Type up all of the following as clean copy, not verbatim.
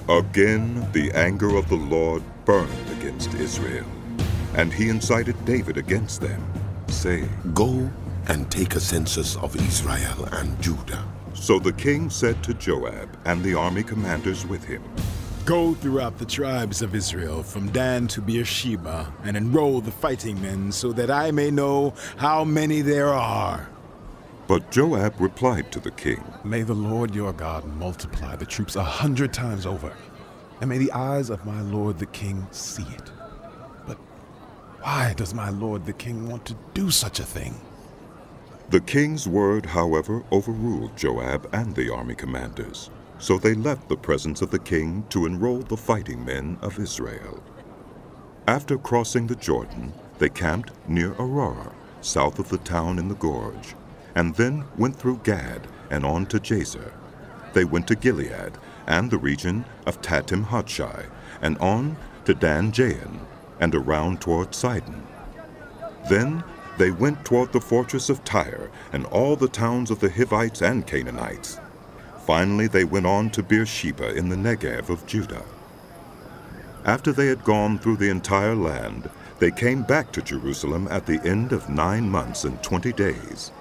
Again, the anger of the Lord burned against Israel, and he incited David against them, saying, Go and take a census of Israel and Judah. So the king said to Joab and the army commanders with him, Go throughout the tribes of Israel from Dan to Beersheba and enroll the fighting men so that I may know how many there are. But Joab replied to the king, May the Lord your God multiply the troops 100 times over, and may the eyes of my lord the king see it. But why does my lord the king want to do such a thing? The king's word, however, overruled Joab and the army commanders. So they left the presence of the king to enroll the fighting men of Israel. After crossing the Jordan, they camped near Aurora, south of the town in the gorge, and then went through Gad and on to Jazer. They went to Gilead and the region of Tatim-Hodshai, and on to Dan-Jaan, and around toward Sidon. Then they went toward the fortress of Tyre and all the towns of the Hivites and Canaanites. Finally they went on to Beersheba in the Negev of Judah. After they had gone through the entire land, they came back to Jerusalem at the end of 9 months and 20 days.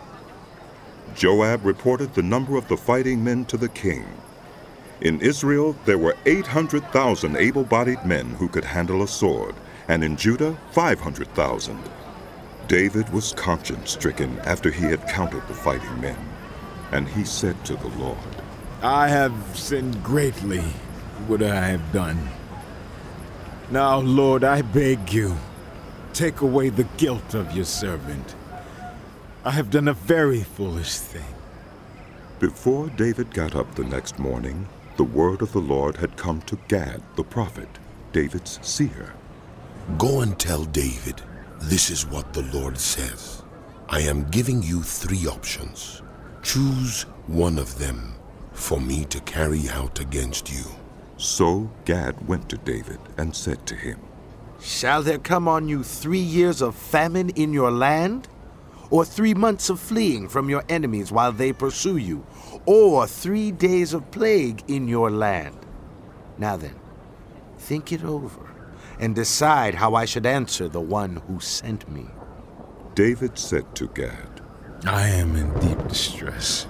Joab reported the number of the fighting men to the king. In Israel there were 800,000 able-bodied men who could handle a sword, and in Judah 500,000. David was conscience-stricken after he had counted the fighting men, and he said to the Lord, I have sinned greatly. What I have done. Now, Lord, I beg you, take away the guilt of your servant. I have done a very foolish thing. Before David got up the next morning, the word of the Lord had come to Gad the prophet, David's seer. Go and tell David, this is what the Lord says. I am giving you 3 options. Choose one of them for me to carry out against you. So Gad went to David and said to him, Shall there come on you 3 years of famine in your land? Or 3 months of fleeing from your enemies while they pursue you? Or 3 days of plague in your land? Now then, think it over and decide how I should answer the one who sent me. David said to Gad, I am in deep distress.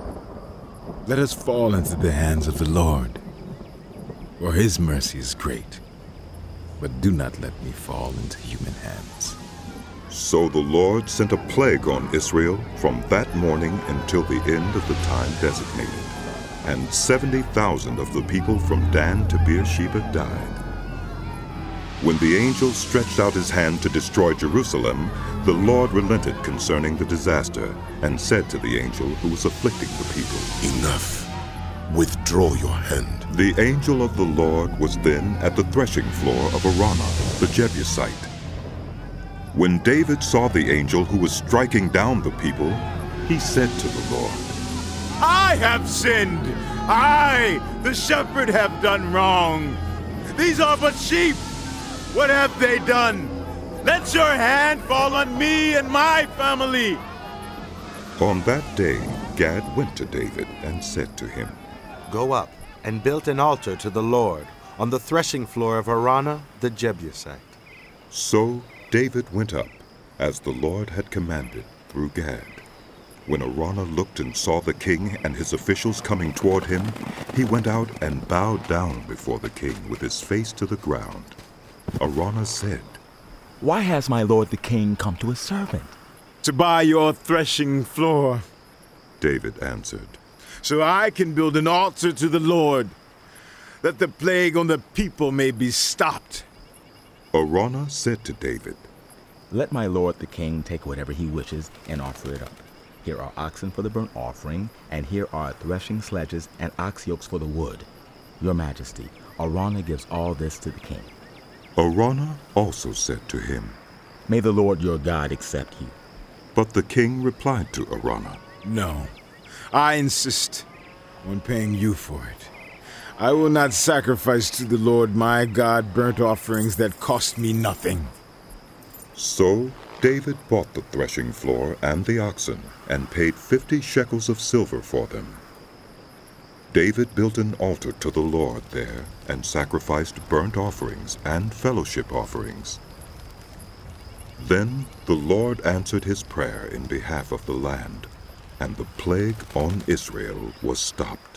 Let us fall into the hands of the Lord, for his mercy is great. But do not let me fall into human hands. So the Lord sent a plague on Israel from that morning until the end of the time designated, and 70,000 of the people from Dan to Beersheba died. When the angel stretched out his hand to destroy Jerusalem, the Lord relented concerning the disaster, and said to the angel who was afflicting the people, Enough. Withdraw your hand. The angel of the Lord was then at the threshing floor of Araunah, the Jebusite. When David saw the angel who was striking down the people, he said to the Lord, I have sinned. I, the shepherd, have done wrong. These are but sheep. What have they done? Let your hand fall on me and my family. On that day, Gad went to David and said to him, Go up and build an altar to the Lord on the threshing floor of Araunah the Jebusite. So David went up, as the Lord had commanded through Gad. When Araunah looked and saw the king and his officials coming toward him, he went out and bowed down before the king with his face to the ground. Araunah said, Why has my lord the king come to his servant? To buy your threshing floor, David answered, so I can build an altar to the Lord, that the plague on the people may be stopped. Araunah said to David, Let my lord the king take whatever he wishes and offer it up. Here are oxen for the burnt offering, and here are threshing sledges and ox yokes for the wood. Your majesty, Araunah gives all this to the king. Araunah also said to him, May the Lord your God accept you. But the king replied to Araunah, No, I insist on paying you for it. I will not sacrifice to the Lord my God burnt offerings that cost me nothing. So David bought the threshing floor and the oxen, and paid 50 shekels of silver for them. David built an altar to the Lord there and sacrificed burnt offerings and fellowship offerings. Then the Lord answered his prayer in behalf of the land, and the plague on Israel was stopped.